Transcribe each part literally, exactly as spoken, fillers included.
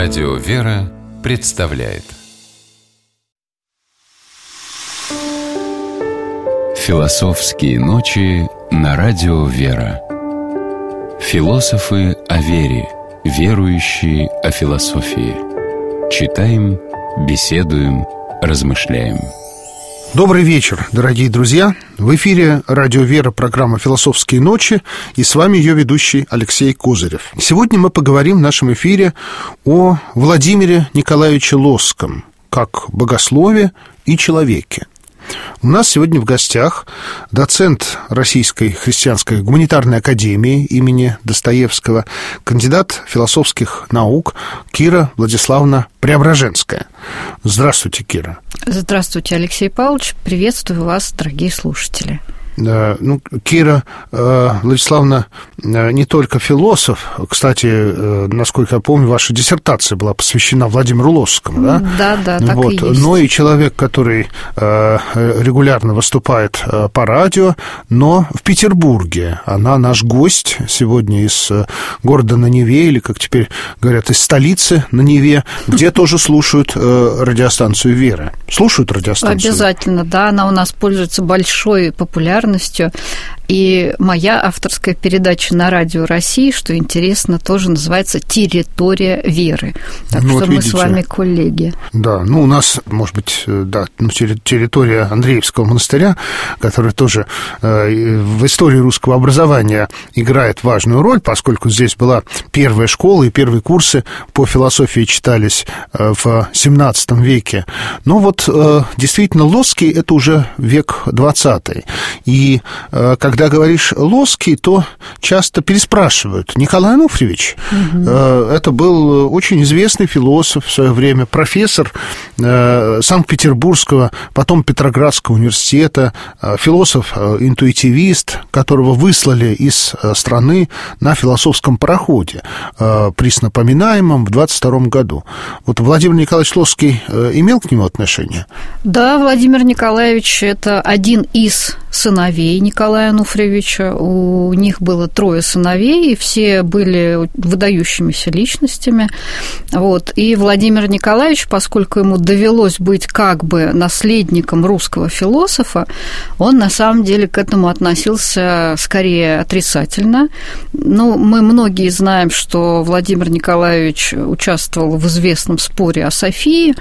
Радио «Вера» представляет Философские ночи на Радио «Вера». Философы о вере, верующие о философии. Читаем, беседуем, размышляем. Добрый вечер, дорогие друзья. В эфире Радио «Вера», программа «Философские ночи», и с вами ее ведущий Алексей Козырев. Сегодня мы поговорим в нашем эфире о Владимире Николаевиче Лосском, как богослове и человеке. У нас сегодня в гостях доцент Российской христианской гуманитарной академии имени Достоевского, кандидат философских наук Кира Владиславовна Преображенская. Здравствуйте, Кира. Здравствуйте, Алексей Павлович. Приветствую вас, дорогие слушатели. Ну, Кира э, Владиславовна э, не только философ, кстати, э, насколько я помню, ваша диссертация была посвящена Владимиру Лосскому, да? Да, да, так вот. и есть. Но и человек, который э, регулярно выступает э, по радио, но в Петербурге. Она наш гость сегодня из э, города на Неве, или, как теперь говорят, из столицы на Неве, где тоже слушают э, радиостанцию «Вера». Слушают радиостанцию? Обязательно, да, она у нас пользуется большой популярностью. И моя авторская передача на Радио России, что интересно, тоже называется «Территория веры». Так ну, что вот мы видите, с вами коллеги. Да, ну у нас, может быть, да, ну, территория Андреевского монастыря, которая тоже э, в истории русского образования играет важную роль, поскольку здесь была первая школа, и первые курсы по философии читались э, в семнадцатом веке. Но вот э, действительно Лосский – это уже век двадцатый. И э, когда Когда говоришь Лосский, то часто переспрашивают. Николай Ануфриевич, угу. э, это был очень известный философ в свое время, профессор э, Санкт-Петербургского, потом Петроградского университета, э, философ-интуитивист, которого выслали из э, страны на философском пароходе, э, приснопоминаемом в двадцать втором году. Вот Владимир Николаевич Лосский э, имел к нему отношение? Да, Владимир Николаевич – это один из сыновей Николая Ануфриевича. У них было трое сыновей, и все были выдающимися личностями. Вот. И Владимир Николаевич, поскольку ему довелось быть как бы наследником русского философа, он на самом деле к этому относился скорее отрицательно. Ну, мы многие знаем, что Владимир Николаевич участвовал в известном споре о Софии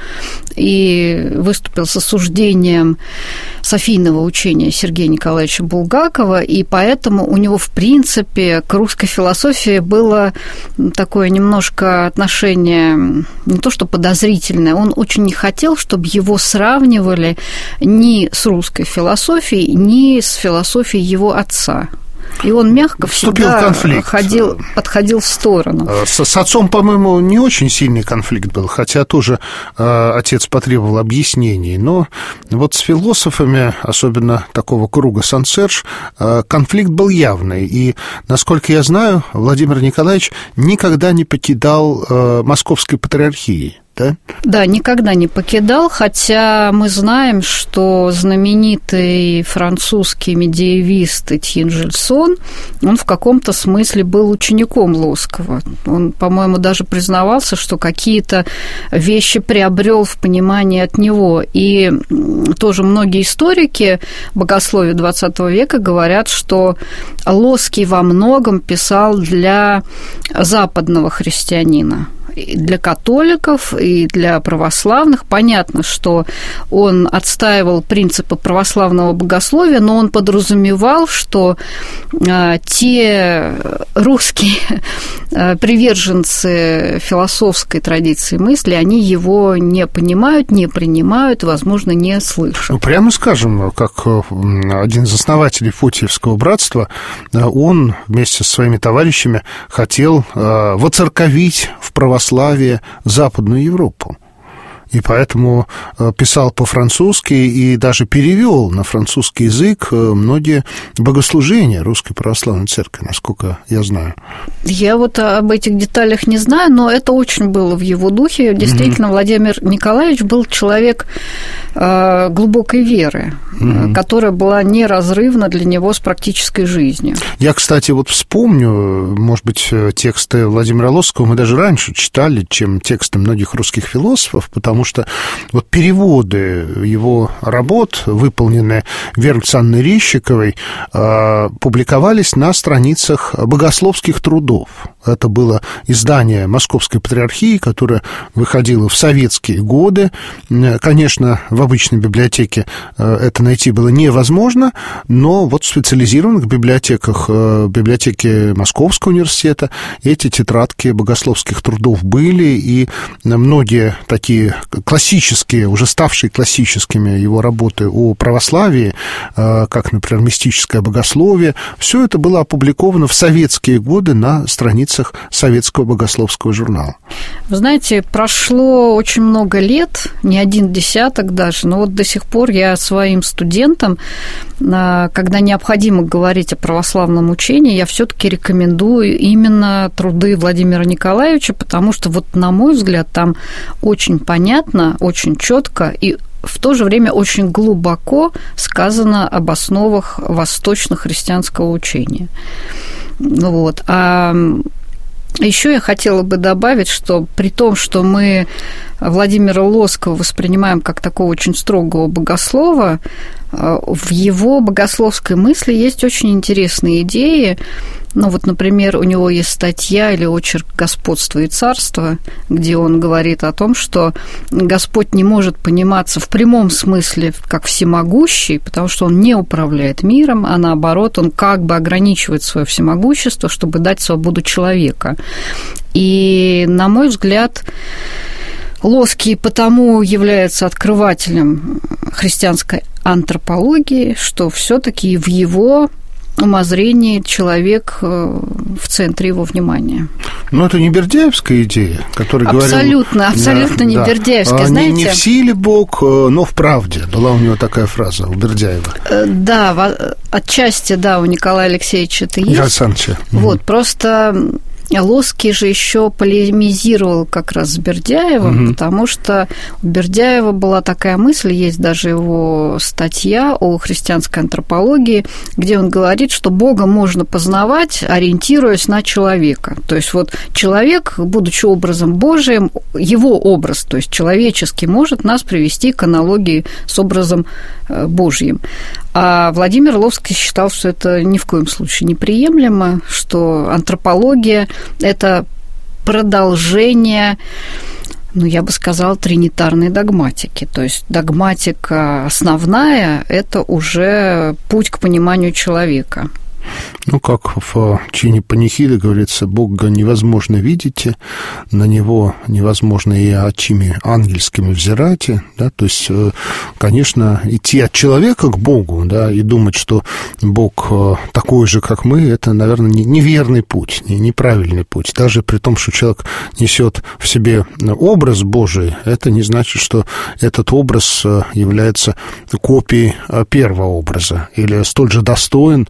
и выступил с осуждением софийного учения Сергея Николаевича Булгакова, и поэтому у него, в принципе, к русской философии было такое немножко отношение не то что подозрительное, он очень не хотел, чтобы его сравнивали ни с русской философией, ни с философией его отца. И он мягко всегда ходил, подходил в сторону. С, с отцом, по-моему, не очень сильный конфликт был, хотя тоже э, отец потребовал объяснений. Но вот с философами, особенно такого круга Сан-Серж, э, конфликт был явный. И, насколько я знаю, Владимир Николаевич никогда не покидал э, Московской патриархии. Да? Да, никогда не покидал, хотя мы знаем, что знаменитый французский медиевист Этьен Жильсон, он в каком-то смысле был учеником Лосского. Он, по-моему, даже признавался, что какие-то вещи приобрел в понимании от него. И тоже многие историки богословия двадцатого века говорят, что Лосский во многом писал для западного христианина. И для католиков, и для православных. Понятно, что он отстаивал принципы православного богословия, но он подразумевал, что а, те русские а, приверженцы философской традиции мысли, они его не понимают, не принимают, возможно, не слышат. Ну, прямо скажем, как один из основателей Фотиевского братства, он вместе со своими товарищами хотел а, воцерковить в православии Западную Европу. И поэтому писал по-французски и даже перевел на французский язык многие богослужения Русской Православной Церкви, насколько я знаю. Я вот об этих деталях не знаю, но это очень было в его духе. Действительно, mm-hmm. Владимир Николаевич был человек э, глубокой веры, mm-hmm. которая была неразрывна для него с практической жизнью. Я, кстати, вот вспомню, может быть, тексты Владимира Лосского мы даже раньше читали, чем тексты многих русских философов, потому что вот переводы его работ, выполненные Верой Александровной Рищиковой, э, публиковались на страницах богословских трудов. Это было издание Московской Патриархии, которое выходило в советские годы. Конечно, в обычной библиотеке это найти было невозможно, но вот в специализированных библиотеках, в библиотеке Московского университета эти тетрадки богословских трудов были, и многие такие классические, уже ставшие классическими его работы о православии, как, например, мистическое богословие, все это было опубликовано в советские годы на страницах советского богословского журнала. Вы знаете, прошло очень много лет, не один десяток даже, но вот до сих пор я своим студентам, когда необходимо говорить о православном учении, я все-таки рекомендую именно труды Владимира Николаевича, потому что, вот, на мой взгляд, там очень понятно, очень четко и в то же время очень глубоко сказано об основах восточно-христианского учения. Вот. А еще я хотела бы добавить, что при том, что мы Владимира Лосского воспринимаем как такого очень строгого богослова, в его богословской мысли есть очень интересные идеи. Ну вот, например, у него есть статья или очерк «Господство и царство», где он говорит о том, что Господь не может пониматься в прямом смысле как всемогущий, потому что он не управляет миром, а наоборот, он как бы ограничивает свое всемогущество, чтобы дать свободу человека. И, на мой взгляд, Лосский потому является открывателем христианской антропологии, что все-таки в его умозрении человек в центре его внимания. Но это не бердяевская идея, которая говорила... Абсолютно, абсолютно да, не да. бердяевская, знаете... Не, не в силе Бог, но в правде. Была у него такая фраза, у Бердяева. Да, отчасти, да, у Николая Алексеевича это есть. Николая Александровича. Вот, угу. Просто... Лосский же еще полемизировал как раз с Бердяевым, угу. потому что у Бердяева была такая мысль, есть даже его статья о христианской антропологии, где он говорит, что Бога можно познавать, ориентируясь на человека. То есть вот человек, будучи образом Божиим, его образ, то есть человеческий, может нас привести к аналогии с образом Божьим. А Владимир Лосский считал, что это ни в коем случае неприемлемо, что антропология – это продолжение, ну, я бы сказала, тринитарной догматики. То есть догматика основная – это уже путь к пониманию человека. Ну, как в чине панихиды говорится, Бога невозможно видеть, на Него невозможно и очами ангельскими взирать, да, то есть, конечно, идти от человека к Богу, да, и думать, что Бог такой же, как мы, это, наверное, неверный путь, неправильный путь. Даже при том, что человек несет в себе образ Божий, это не значит, что этот образ является копией первого образа или столь же достоин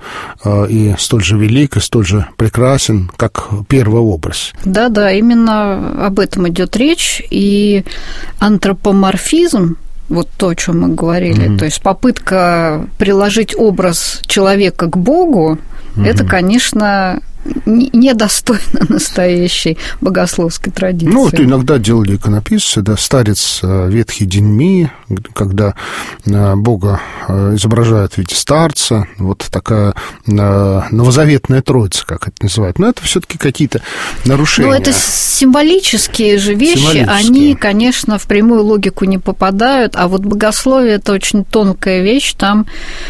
и столь же велик, и столь же прекрасен, как первый образ. Да-да, именно об этом идет речь, и антропоморфизм, вот то, о чем мы говорили, mm-hmm. то есть попытка приложить образ человека к Богу, mm-hmm. это, конечно, недостойно настоящей богословской традиции. Ну, это иногда делали иконописцы, да, старец Ветхий Деньми, когда Бога изображают в виде старца, вот такая новозаветная троица, как это называют. Но это все-таки какие-то нарушения. Ну, это символические же вещи, символические. Они, конечно, в прямую логику не попадают, а вот богословие – это очень тонкая вещь, там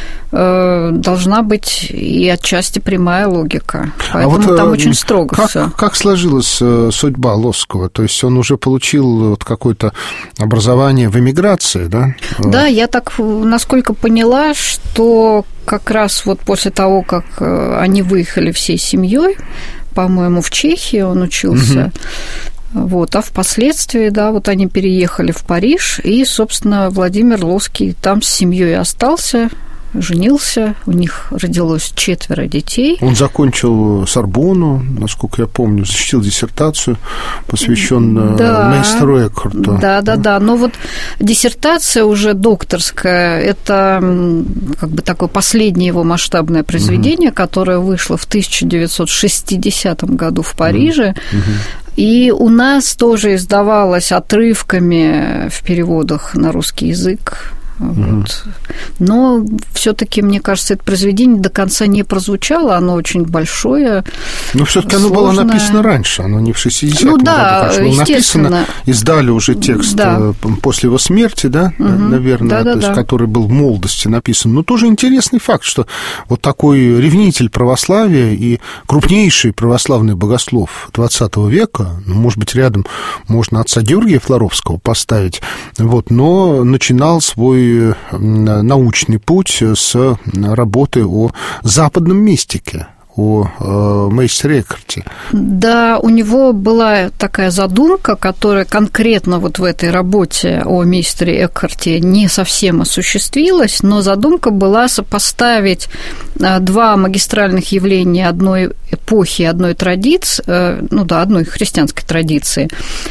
должна быть и отчасти прямая логика. Поэтому а вот там очень строго как, всё. Как сложилась судьба Лосского? То есть он уже получил вот какое-то образование в эмиграции, да? Да, я так, насколько поняла, что как раз вот после того, как они выехали всей семьей, по-моему, в Чехии он учился, угу. Вот, а впоследствии, да, вот они переехали в Париж, и, собственно, Владимир Лосский там с семьей остался. женился, у них родилось четверо детей. Он закончил Сорбонну, насколько я помню, защитил диссертацию, посвященную да, мейстеру Экхарту. Да, да, да. Но вот диссертация уже докторская, это как бы такое последнее его масштабное произведение, угу. которое вышло в тысяча девятьсот шестидесятом году в Париже. Угу. И у нас тоже издавалось отрывками в переводах на русский язык. Вот. Но все-таки, мне кажется, это произведение до конца не прозвучало, оно очень большое. Но все-таки оно было написано раньше, оно не в шестидесятом ну, да, году. Было написано, издали уже текст да. после его смерти, да, угу. наверное, да, да, то есть, да. который был в молодости написан. Но тоже интересный факт, что вот такой ревнитель православия и крупнейший православный богослов двадцатого века, ну, может быть, рядом можно отца Георгия Флоровского поставить, вот, но начинал свой научный путь с работы о западном мистике, о э, мейстере Экхарте. Да, у него была такая задумка, которая конкретно вот в этой работе о мейстере Экхарте не совсем осуществилась, но задумка была сопоставить два магистральных явления одной эпохи, одной традиции, ну да, одной христианской традиции.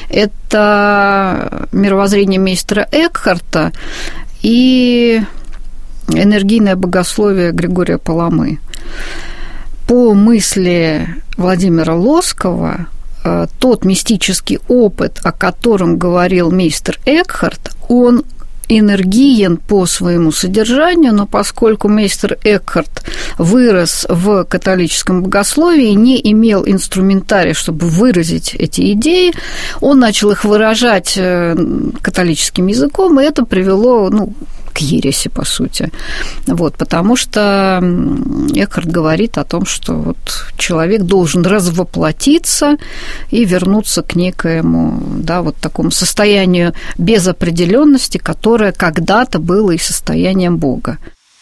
Это мировоззрение мейстера Экхарта и энергийное богословие Григория Паламы. По мысли Владимира Лосского, тот мистический опыт, о котором говорил мейстер Экхарт, он энергиен по своему содержанию, но поскольку мейстер Экхарт вырос в католическом богословии и не имел инструментария, чтобы выразить эти идеи, он начал их выражать католическим языком, и это привело, ну, к ереси, по сути. Вот, потому что Экхарт говорит о том, что вот человек должен развоплотиться и вернуться к некоему, да, вот такому состоянию безопределенности, которое когда-то было и состоянием Бога.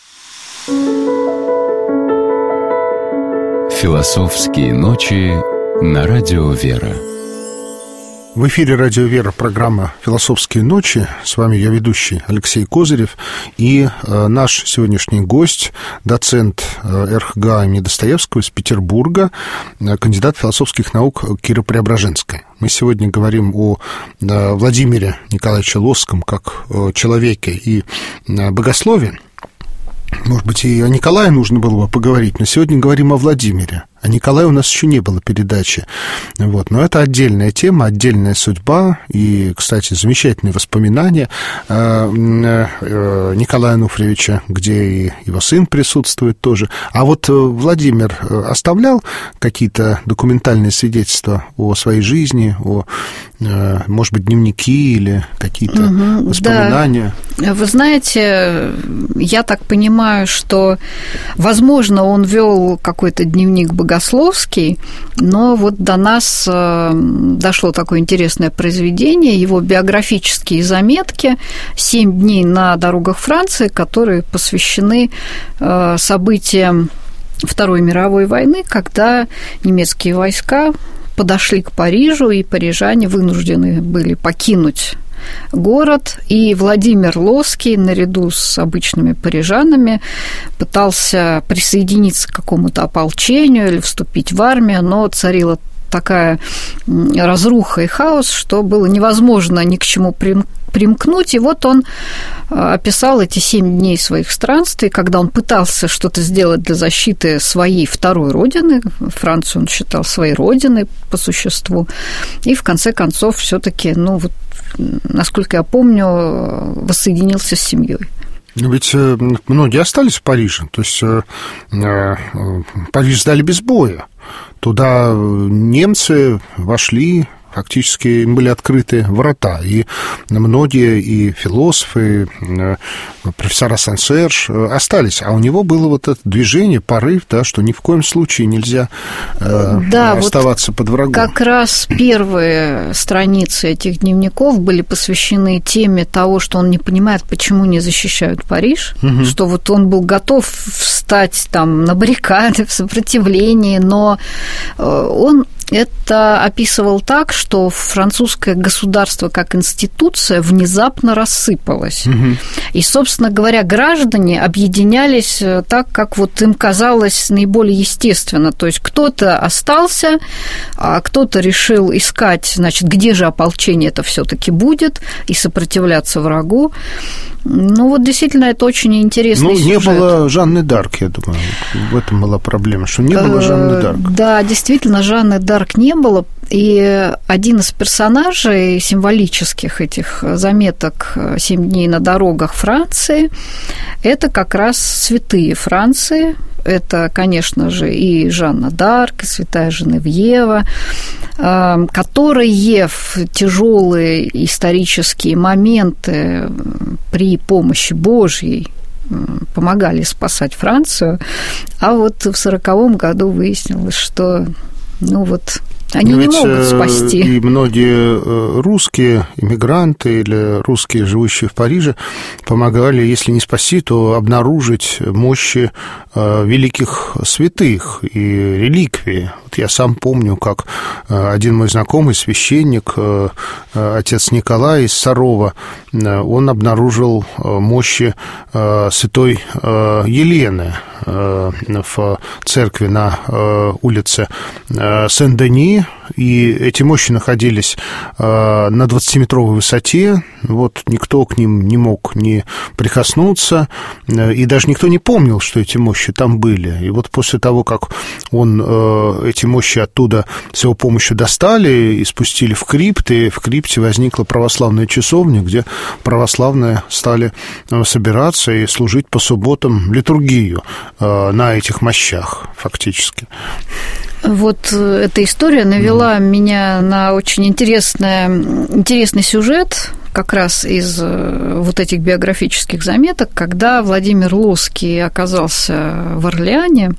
Философские ночи на радио «Вера». В эфире «Радио Вера» программа «Философские ночи». С вами я, ведущий Алексей Козырев, и э, наш сегодняшний гость, доцент э, эр ха гэ имени Достоевского из Петербурга, э, кандидат философских наук Кира Преображенская. Мы сегодня говорим о э, Владимире Николаевиче Лосском как э, человеке и э, богослове. Может быть, и о Николае нужно было бы поговорить, но сегодня говорим о Владимире. О Николае у нас еще не было передачи. Вот. Но это отдельная тема, отдельная судьба. И, кстати, замечательные воспоминания Николая Ануфриевича, где и его сын присутствует тоже. А вот Владимир оставлял какие-то документальные свидетельства о своей жизни, о, может быть, дневники или какие-то угу, воспоминания? Да. Вы знаете, я так понимаю, что, возможно, он вел какой-то дневник богословский, богословский, но вот до нас дошло такое интересное произведение, его биографические заметки «Семь дней на дорогах Франции», которые посвящены событиям Второй мировой войны, когда немецкие войска подошли к Парижу, и парижане вынуждены были покинуть город, и Владимир Лосский наряду с обычными парижанами пытался присоединиться к какому-то ополчению или вступить в армию, но царила такая разруха и хаос, что было невозможно ни к чему примкнуть. И вот он описал эти семь дней своих странствий, когда он пытался что-то сделать для защиты своей второй родины. Францию он считал своей родиной по существу. И в конце концов все-таки, ну вот, насколько я помню, воссоединился с семьей. Ведь многие остались в Париже, то есть Париж сдали без боя. Туда немцы вошли, фактически им были открыты врата, и многие и философы, и профессора Сен-Серж остались, а у него было вот это движение, порыв, да, что ни в коем случае нельзя да, оставаться вот под врагом. Как раз первые страницы этих дневников были посвящены теме того, что он не понимает, почему не защищают Париж, угу. что вот он был готов встать там на баррикады в сопротивлении, но он это описывал так, что французское государство как институция внезапно рассыпалось. Угу. И, собственно говоря, граждане объединялись так, как вот им казалось наиболее естественно. То есть кто-то остался, а кто-то решил искать, значит, где же ополчение это все-таки будет, и сопротивляться врагу. Ну, вот действительно, это очень интересный сюжет. Ну, не было Жанны Д'Арк, я думаю. В этом была проблема, что не было Жанны Д'Арк. Да, действительно, Жанны Д'Арк не было. И один из персонажей символических этих заметок «Семь дней на дорогах Франции» – это как раз святые Франции. Это, конечно же, и Жанна Д'Арк, и святая Женевьева, которые в тяжелые исторические моменты при помощи Божьей помогали спасать Францию, а вот в сороковом году выяснилось, что, ну вот, они Но не могут спасти. И многие русские иммигранты или русские, живущие в Париже, помогали, если не спасти, то обнаружить мощи великих святых и реликвии. Вот я сам помню, как один мой знакомый, священник, отец Николай из Сарова, он обнаружил мощи святой Елены в церкви на улице Сен-Дени, и эти мощи находились на двадцатиметровой высоте, вот никто к ним не мог не прикоснуться, и даже никто не помнил, что эти мощи там были. И вот после того, как он эти мощи оттуда с его помощью достали и спустили в крипт, и в крипте возникла православная часовня, где православные стали собираться и служить по субботам литургию на этих мощах фактически. Вот эта история навела mm. меня на очень интересный, интересный сюжет, как раз из вот этих биографических заметок, когда Владимир Лоский оказался в Орлеане.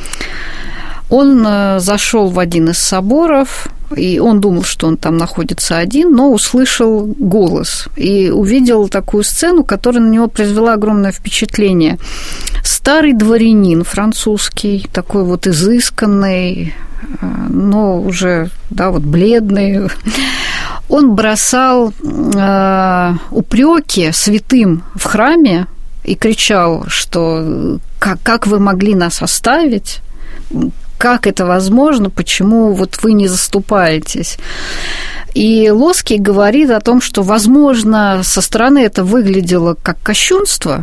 Он зашел в один из соборов, и он думал, что он там находится один, но услышал голос и увидел такую сцену, которая на него произвела огромное впечатление. Старый дворянин французский, такой вот изысканный, но уже, да, вот бледный, он бросал э, упреки святым в храме и кричал, что как, как вы могли нас оставить, как это возможно, почему вот вы не заступаетесь. И Лоский говорит о том, что, возможно, со стороны это выглядело как кощунство,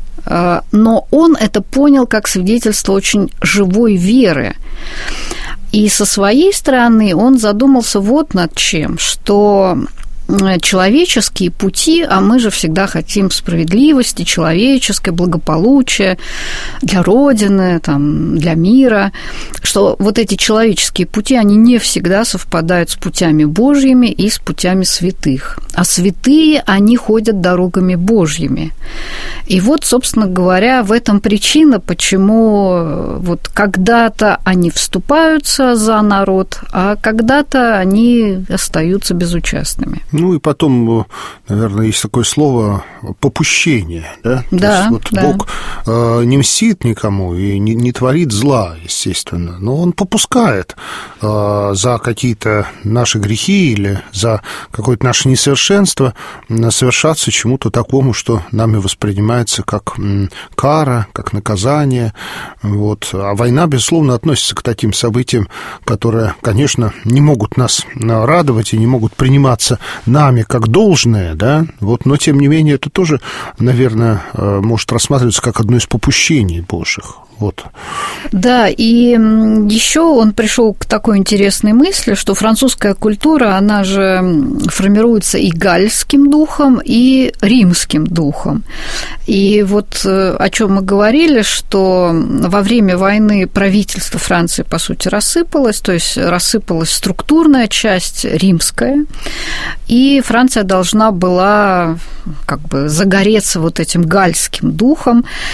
но он это понял как свидетельство очень живой веры. И со своей стороны он задумался вот над чем, что человеческие пути, а мы же всегда хотим справедливости, человеческое благополучие для Родины, там, для мира, что вот эти человеческие пути, они не всегда совпадают с путями Божьими и с путями святых. А святые, они ходят дорогами Божьими. И вот, собственно говоря, в этом причина, почему вот когда-то они вступаются за народ, а когда-то они остаются безучастными. Ну и потом, наверное, есть такое слово попущение, да? Да, То есть вот да. Бог не мстит никому и не, не творит зла, естественно, но Он попускает за какие-то наши грехи или за какое-то наше несовершенство совершаться чему-то такому, что нами воспринимается как кара, как наказание. Вот. А война, безусловно, относится к таким событиям, которые, конечно, не могут нас радовать и не могут приниматься нами как должное, да, вот, но, тем не менее, это тоже, наверное, может рассматриваться как одно из попущений Божьих. Вот. Да, и еще он пришел к такой интересной мысли, что французская культура, она же формируется и гальским духом, и римским духом. И вот о чем мы говорили, что во время войны правительство Франции, по сути, рассыпалось, то есть рассыпалась структурная часть римская, и Франция должна была как бы загореться вот этим гальским духом.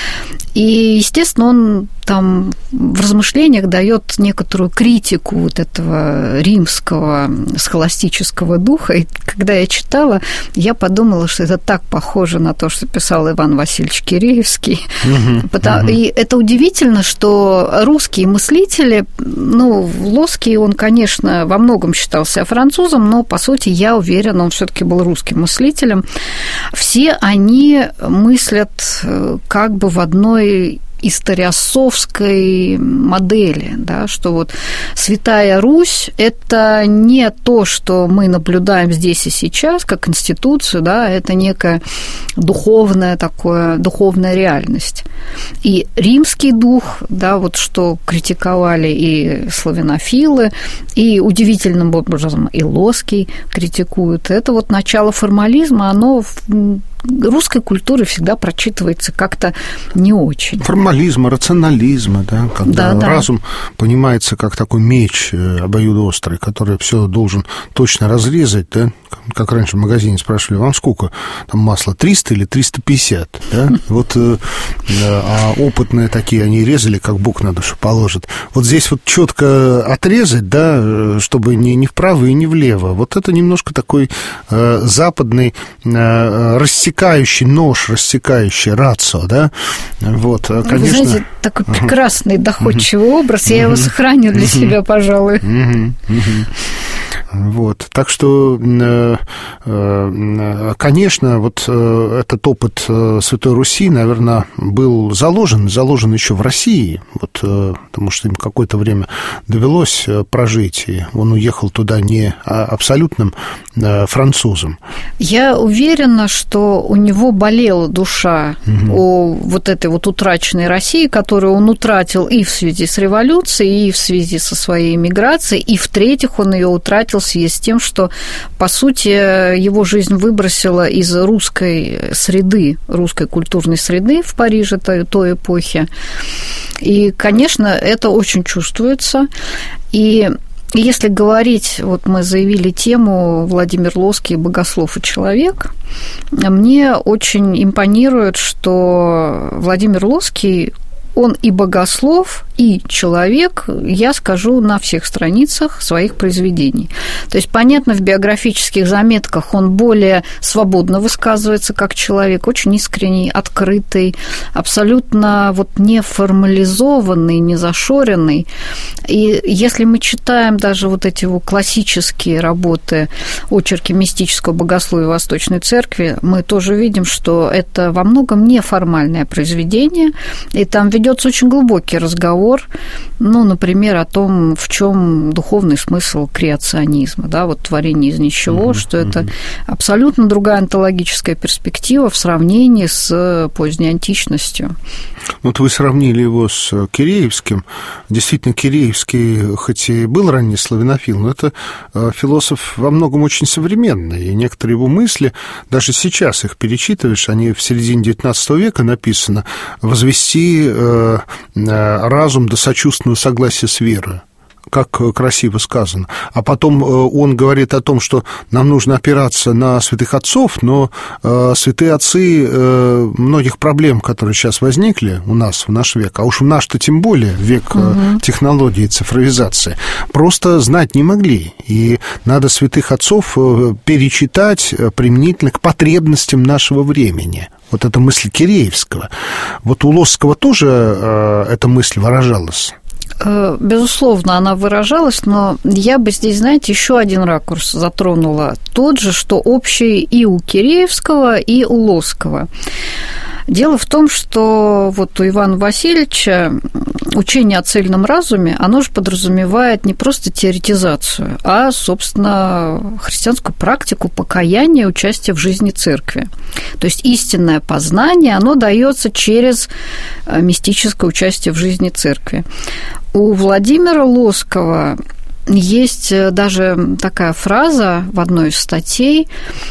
И, естественно, он там в размышлениях дает некоторую критику вот этого римского схоластического духа. И когда я читала, я подумала, что это так похоже на то, что писал Иван Васильевич Киреевский. Uh-huh, Потому, uh-huh. И это удивительно, что русские мыслители, ну, Лоский, он, конечно, во многом считался французом, но, по сути, я уверена, он все-таки был русским мыслителем. Все они мыслят как бы в одной историосовской модели, да, что вот Святая Русь – это не то, что мы наблюдаем здесь и сейчас, как институцию, да, это некая духовная такое, духовная реальность. И римский дух, да, вот что критиковали и славянофилы, и удивительным образом и Лоский критикуют, это вот начало формализма, оно в русской культуре всегда прочитывается как-то не очень. Формализма, рационализма, да, когда да, разум да. понимается как такой меч обоюдоострый, который все должен точно разрезать, да, как раньше в магазине спрашивали, вам сколько там масла, триста или триста пятьдесят, да, вот, а опытные такие, они резали, как Бог на душу положит. Вот здесь вот четко отрезать, да, чтобы не, не вправо и не влево, вот это немножко такой западный рассекающий рассекающий нож, рассекающий рацио, да, вот, конечно... Вы знаете, такой прекрасный, доходчивый uh-huh. образ, я uh-huh. его сохраню для uh-huh. себя, пожалуй. Uh-huh. Uh-huh. Вот, так что, конечно, вот этот опыт Святой Руси, наверное, был заложен, заложен еще в России, вот, потому что им какое-то время довелось прожить, и он уехал туда не абсолютным французом. Я уверена, что у него болела душа угу. о вот этой вот утраченной России, которую он утратил и в связи с революцией, и в связи со своей эмиграцией, и, в-третьих, он ее утратил в связи с тем, что, по сути, его жизнь выбросила из русской среды, русской культурной среды в Париже той, той эпохи. И, конечно, это очень чувствуется. И если говорить, вот мы заявили тему Владимир Лоский «Богослов и человек», мне очень импонирует, что Владимир Лоский, он и богослов, и человек, я скажу, на всех страницах своих произведений. То есть, понятно, в биографических заметках он более свободно высказывается как человек, очень искренний, открытый, абсолютно вот не формализованный, не зашоренный. И если мы читаем даже вот эти вот классические работы, очерки мистического богословия Восточной Церкви, мы тоже видим, что это во многом неформальное произведение, и там ведется очень глубокий разговор, ну, например, о том, в чем духовный смысл креационизма, да, вот творение из ничего, mm-hmm. что это абсолютно другая онтологическая перспектива в сравнении с поздней античностью. Вот вы сравнили его с Киреевским. Действительно, Киреевский, хоть и был ранний славянофил, но это философ во многом очень современный, и некоторые его мысли, даже сейчас их перечитываешь, они в середине девятнадцатого века написано «возвести разум до сочувственного согласия с верой». Как красиво сказано. А потом он говорит о том, что нам нужно опираться на святых отцов, но святые отцы многих проблем, которые сейчас возникли у нас в наш век, а уж в наш-то тем более век угу. технологий и цифровизации, просто знать не могли. И надо святых отцов перечитать применительно к потребностям нашего времени. Вот эта мысль Киреевского. Вот у Лосского тоже эта мысль выражалась? Безусловно, она выражалась, но я бы здесь, знаете, еще один ракурс затронула. Тот же, что общий и у Киреевского, и у Лосского. Дело в том, что вот у Ивана Васильевича учение о цельном разуме, оно же подразумевает не просто теоретизацию, а, собственно, христианскую практику покаяния, участия в жизни церкви. То есть истинное познание, оно дается через мистическое участие в жизни церкви. У Владимира Лосского есть даже такая фраза в одной из статей: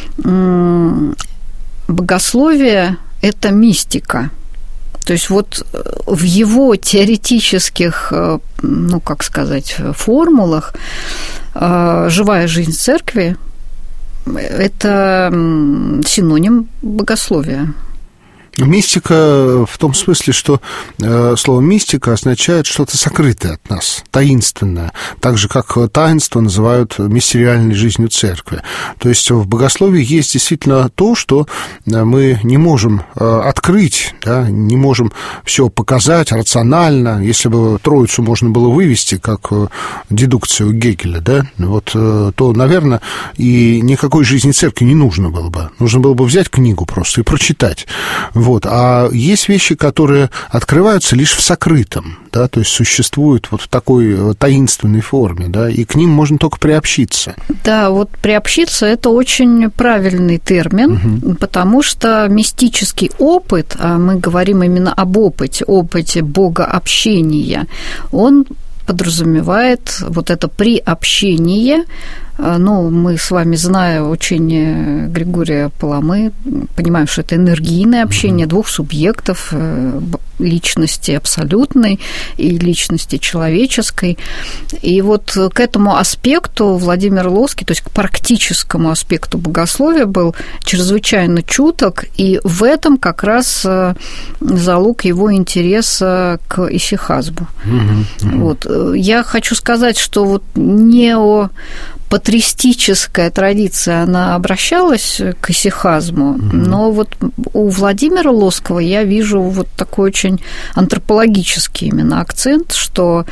«Богословие – это мистика». То есть вот в его теоретических, ну, как сказать, формулах живая жизнь церкви – это синоним богословия. Мистика в том смысле, что э, слово «мистика» означает что-то сокрытое от нас, таинственное, так же, как таинство называют мистериальной жизнью церкви. То есть в богословии есть действительно то, что мы не можем э, открыть, да, не можем все показать рационально. Если бы Троицу можно было вывести, как э, дедукцию Гегеля, да, вот, э, то, наверное, и никакой жизни церкви не нужно было бы. Нужно было бы взять книгу просто и прочитать. Вот. А есть вещи, которые открываются лишь в сокрытом, да, то есть существуют вот в такой таинственной форме, да, и к ним можно только приобщиться. Да, вот приобщиться – это очень правильный термин, угу. потому что мистический опыт, а мы говорим именно об опыте, опыте богообщения, он подразумевает вот это приобщение. Ну, мы с вами, зная учение Григория Паламы, понимаем, что это энергийное общение двух субъектов, личности абсолютной и личности человеческой. И вот к этому аспекту Владимир Лоский, то есть к практическому аспекту богословия, был чрезвычайно чуток, и в этом как раз залог его интереса к исихазму. Mm-hmm. Mm-hmm. Вот. Я хочу сказать, что вот нео патристическая традиция, она обращалась к исихазму, mm-hmm. но вот у Владимира Лосского я вижу вот такой очень антропологический именно акцент, что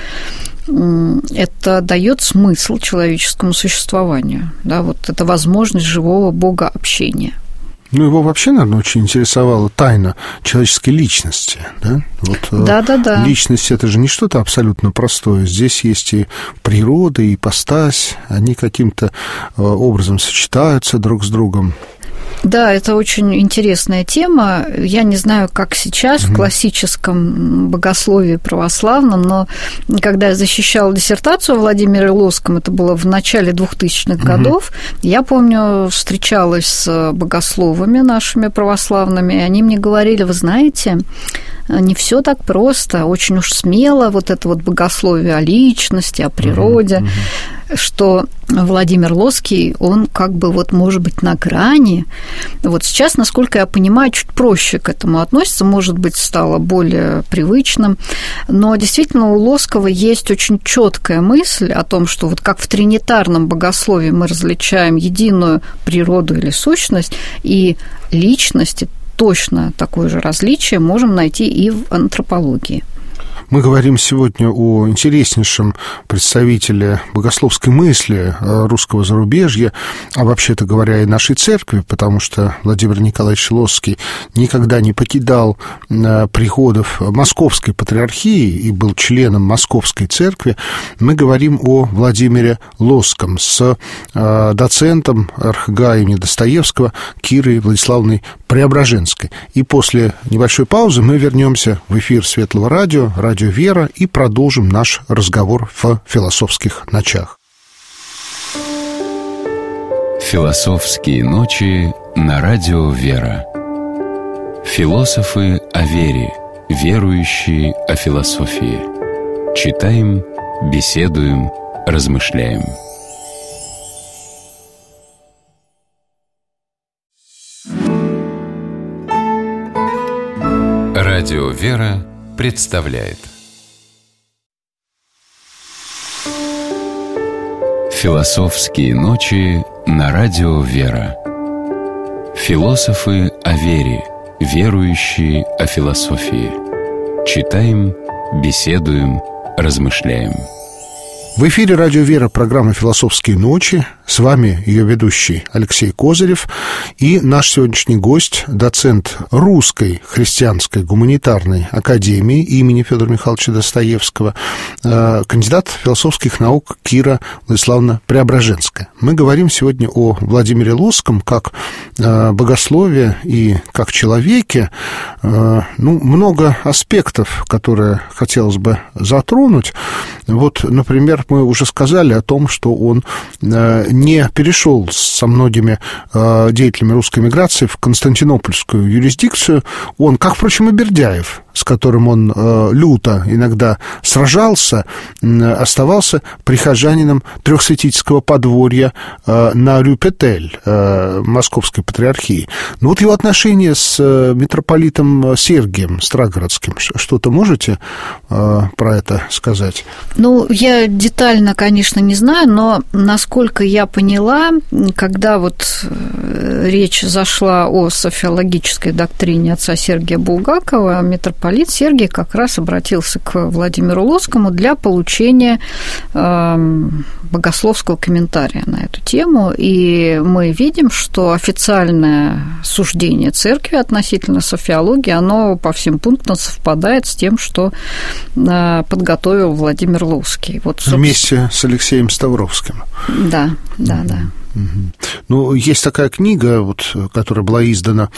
это дает смысл человеческому существованию, да, вот это возможность живого богообщения. Ну, его вообще, наверное, очень интересовала тайна человеческой личности, да? Вот, да, да, да. Личность – это же не что-то абсолютно простое. Здесь есть и природа, и ипостась, они каким-то образом сочетаются друг с другом. Да, это очень интересная тема. Я не знаю, как сейчас mm-hmm. в классическом богословии православном, но когда я защищала диссертацию о Владимире Лосском, это было в начале двухтысячных mm-hmm. годов, я помню, встречалась с богословами нашими православными, и они мне говорили: вы знаете, не все так просто, очень уж смело вот это вот богословие о личности, о природе, mm-hmm. что Владимир Лосский, он как бы вот может быть на грани. Вот сейчас, насколько я понимаю, чуть проще к этому относится, может быть, стало более привычным, но действительно у Лосского есть очень четкая мысль о том, что вот как в тринитарном богословии мы различаем единую природу или сущность и личность, точно такое же различие можем найти и в антропологии. Мы говорим сегодня о интереснейшем представителе богословской мысли русского зарубежья, а вообще-то говоря, и нашей церкви, потому что Владимир Николаевич Лосский никогда не покидал приходов Московской патриархии и был членом Московской церкви. Мы говорим о Владимире Лосском с доцентом РХГА имени Достоевского Кирой Владиславовной Преображенской. И после небольшой паузы мы вернемся в эфир Светлого радио, радио «Вера», и продолжим наш разговор в «Философских ночах». «Философские ночи» на радио «Вера». Философы о вере, верующие о философии. Читаем, беседуем, размышляем. Радио «Вера» представляет «Философские ночи» на радио «Вера». Философы о вере, верующие о философии. Читаем, беседуем, размышляем. В эфире радио «Вера» программа «Философские ночи». С вами ее ведущий Алексей Козырев и наш сегодняшний гость, доцент Русской христианской гуманитарной академии имени Федора Михайловича Достоевского, кандидат философских наук Кира Владиславовна Преображенская. Мы говорим сегодня о Владимире Лосском как богослове и как человеке. Ну, много аспектов, которые хотелось бы затронуть. Вот, например, мы уже сказали о том, что он не перешел со многими деятелями русской эмиграции в константинопольскую юрисдикцию. Он, как, впрочем, и Бердяев, с которым он люто иногда сражался, оставался прихожанином Трехсвятительского подворья на Рю-Петель Московской патриархии. Но вот его отношения с митрополитом Сергием Староградским, что-то можете про это сказать? Ну, я детально, конечно, не знаю, но, насколько я поняла, когда вот речь зашла о софиологической доктрине отца Сергия Булгакова, митрополит Сергий как раз обратился к Владимиру Лосскому для получения богословского комментария на эту тему, и мы видим, что официальное суждение церкви относительно софиологии, оно по всем пунктам совпадает с тем, что подготовил Владимир Лосский. Вот, собственно... Вместе с Алексеем Ставровским. Да, да, да. Ну, есть такая книга, вот, которая была издана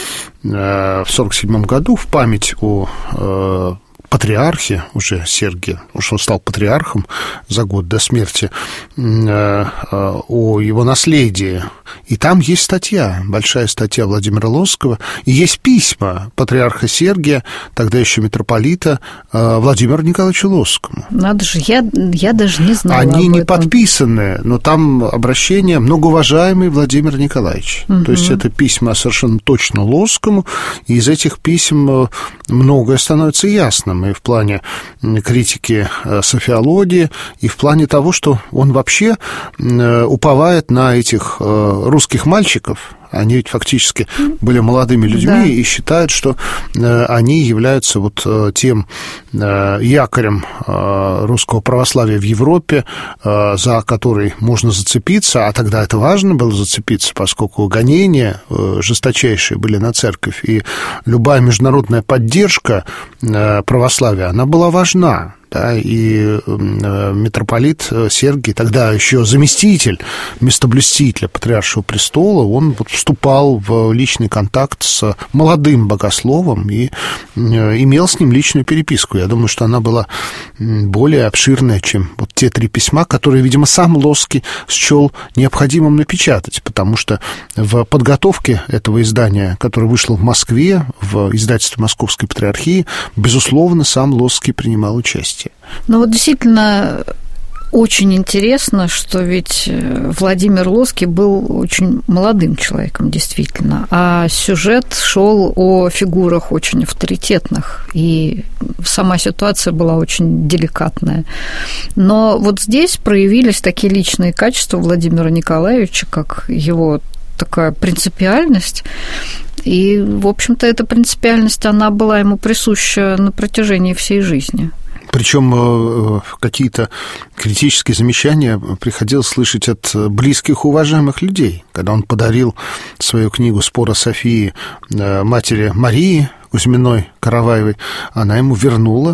в сорок седьмом году в память о э, патриархе уже Сергия, уж он стал патриархом за год до смерти, э, э, о его наследии. И там есть статья, большая статья Владимира Лосского, и есть письма патриарха Сергия, тогда еще митрополита э, Владимиру Николаевичу Лосскому. Надо же, я, я даже не знала. Они об не этом. подписаны, но там обращение «Многоуважаемый Владимир Николаевич». Угу. То есть это письма совершенно точно Лосскому, и из этих писем многое становится ясным и в плане критики софиологии, и в плане того, что он вообще уповает на этих русских мальчиков. Они ведь фактически были молодыми людьми, да, и считают, что они являются вот тем якорем русского православия в Европе, за который можно зацепиться, а тогда это важно было зацепиться, поскольку гонения жесточайшие были на церковь, и любая международная поддержка православия, она была важна. Да, и митрополит Сергий, тогда еще заместитель местоблюстителя Патриаршего престола, он вот вступал в личный контакт с молодым богословом и имел с ним личную переписку. Я думаю, что она была более обширная, чем вот те три письма, которые, видимо, сам Лосский счел необходимым напечатать, потому что в подготовке этого издания, которое вышло в Москве, в издательстве Московской Патриархии, безусловно, сам Лосский принимал участие. Ну вот действительно очень интересно, что ведь Владимир Лосский был очень молодым человеком, действительно, а сюжет шел о фигурах очень авторитетных, и сама ситуация была очень деликатная. Но вот здесь проявились такие личные качества Владимира Николаевича, как его такая принципиальность. И, в общем-то, эта принципиальность, она была ему присуща на протяжении всей жизни. Причем какие-то критические замечания приходилось слышать от близких, уважаемых людей. Когда он подарил свою книгу «Спор о Софии» матери Марии Кузьминой Караваевой, она ему вернула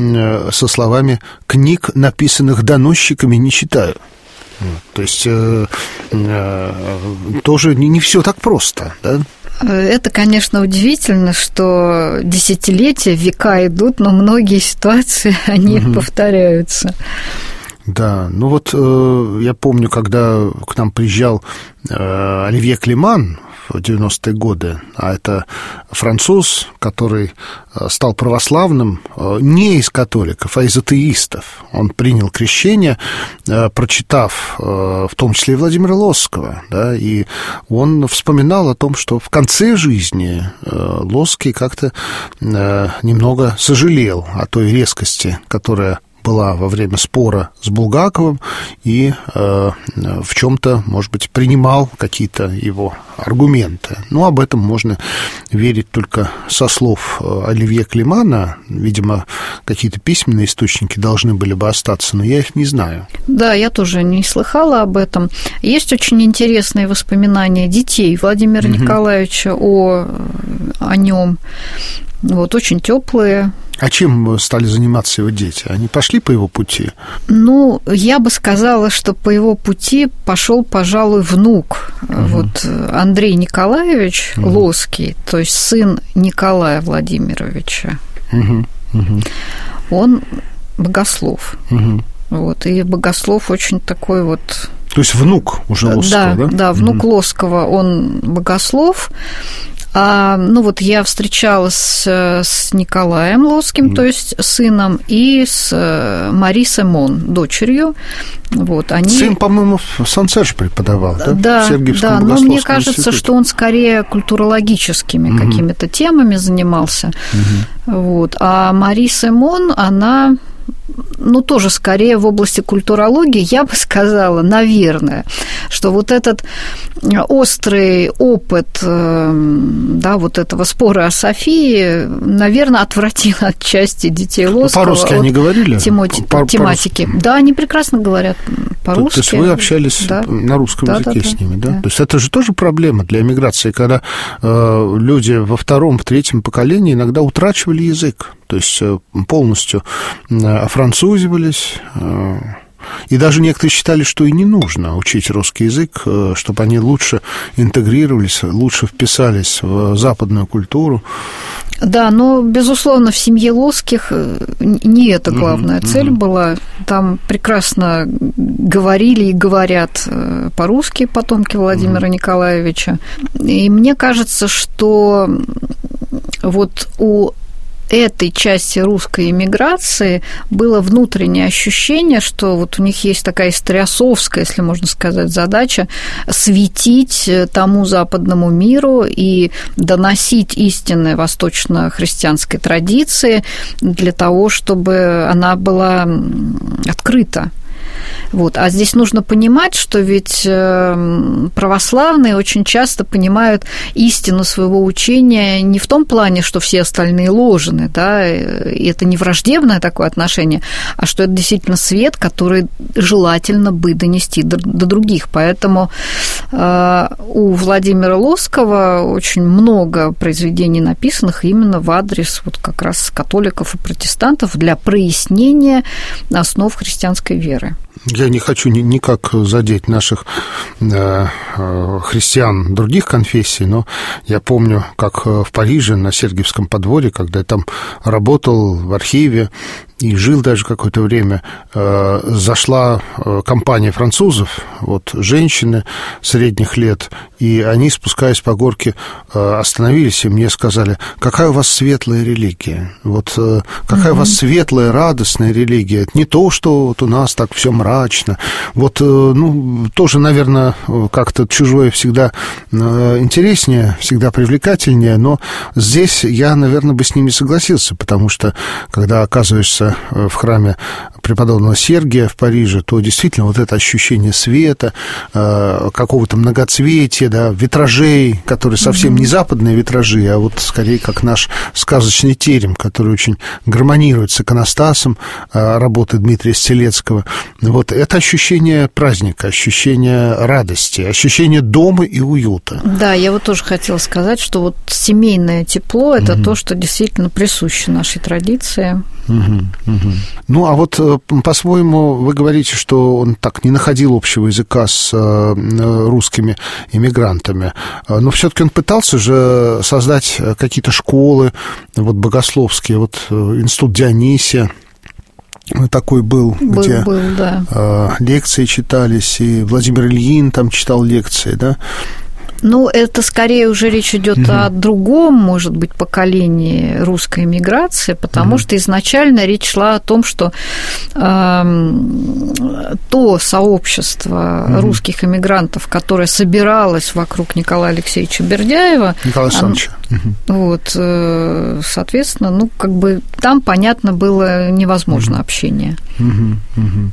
со словами «книг, написанных доносчиками, не читаю». То есть э, э, тоже не, не все так просто, да? Это, конечно, удивительно, что десятилетия, века идут, но многие ситуации, они угу. повторяются. Да, ну вот э, я помню, когда к нам приезжал э, Оливье Климан в девяностые годы, а это француз, который стал православным не из католиков, а из атеистов. Он принял крещение, прочитав в том числе и Владимира Лосского, да, и он вспоминал о том, что в конце жизни Лосский как-то немного сожалел о той резкости, которая была во время спора с Булгаковым, и э, в чем-то, может быть, принимал какие-то его аргументы. Но об этом можно верить только со слов Оливье Климана. Видимо, какие-то письменные источники должны были бы остаться, но я их не знаю. Да, я тоже не слыхала об этом. Есть очень интересные воспоминания детей Владимира угу. Николаевича о, о нем. Вот, очень теплые. А чем стали заниматься его дети? Они пошли по его пути? Ну, я бы сказала, что по его пути пошел, пожалуй, внук. Угу. Вот Андрей Николаевич угу. Лосский, то есть сын Николая Владимировича. Угу. Угу. Он богослов. Угу. Вот, и Богослов очень такой вот... То есть внук уже Лосского, да? Да, да, внук mm-hmm. Лосского, он богослов. А, ну вот я встречалась с Николаем Лосским, mm. то есть сыном, и с Мари Семон, дочерью. Вот, они... Сын, по-моему, в Сан-Серж преподавал, да? Да, в Сергиевском да, но мне кажется, институте. Что он скорее культурологическими mm-hmm. какими-то темами занимался. Mm-hmm. Вот. А Мари Семон, она... ну, тоже скорее в области культурологии, я бы сказала, наверное, что вот этот острый опыт, да, вот этого спора о Софии, наверное, отвратил отчасти детей Лосского. По-русски они говорили? Темоти- по- тематики. По-русски. Да, они прекрасно говорят по-русски. То есть вы общались да. на русском да, языке да, с ними, да? да? То есть это же тоже проблема для эмиграции, когда э, люди во втором, в третьем поколении иногда утрачивали язык. То есть полностью офранцузивались, и даже некоторые считали, что и не нужно учить русский язык, чтобы они лучше интегрировались, лучше вписались в западную культуру. Да, но, безусловно, в семье Лосских не это главная uh-huh, цель uh-huh. была. Там прекрасно говорили и говорят по-русски потомки Владимира uh-huh. Николаевича. И мне кажется, что вот у этой части русской эмиграции было внутреннее ощущение, что вот у них есть такая историосовская, если можно сказать, задача светить тому западному миру и доносить истины восточно-христианской традиции для того, чтобы она была открыта. Вот. А здесь нужно понимать, что ведь православные очень часто понимают истину своего учения не в том плане, что все остальные ложны, да, и это не враждебное такое отношение, а что это действительно свет, который желательно бы донести до, до других. Поэтому э, у Владимира Лосского очень много произведений написанных именно в адрес вот как раз католиков и протестантов для прояснения основ христианской веры. Я не хочу ни, никак задеть наших э, христиан других конфессий, но я помню, как в Париже на Сергиевском подворье, когда я там работал в архиве и жил даже какое-то время, э, зашла компания французов, вот, женщины средних лет, и они, спускаясь по горке, э, остановились и мне сказали: какая у вас светлая религия, вот, э, какая mm-hmm. у вас светлая, радостная религия, это не то, что вот у нас так все мрачно. Вот, э, ну, тоже, наверное, как-то чужое всегда э, интереснее, всегда привлекательнее, но здесь я, наверное, бы с ними согласился, потому что, когда оказываешься в храме преподобного Сергия в Париже, то действительно вот это ощущение света, какого-то многоцветия, да, витражей, которые совсем mm-hmm. не западные витражи, а вот скорее как наш сказочный терем, который очень гармонирует с иконостасом работы Дмитрия Стелецкого. Вот это ощущение праздника, ощущение радости, ощущение дома и уюта. Да, я вот тоже хотела сказать, что вот семейное тепло – это mm-hmm. то, что действительно присуще нашей традиции. Угу, угу. Ну, а вот по-своему вы говорите, что он так не находил общего языка с русскими иммигрантами, но все-таки он пытался же создать какие-то школы вот, богословские, вот институт Дионисия. Такой был, был где был, да. лекции читались, и Владимир Ильин там читал лекции, да? Ну, это скорее уже речь идет угу. о другом, может быть, поколении русской эмиграции, потому угу. что изначально речь шла о том, что э, то сообщество угу. русских эмигрантов, которое собиралось вокруг Николая Алексеевича Бердяева, Николая Александровича. Оно, угу. вот, э, соответственно, ну, как бы там, понятно, было невозможно угу. общение. Угу. Угу.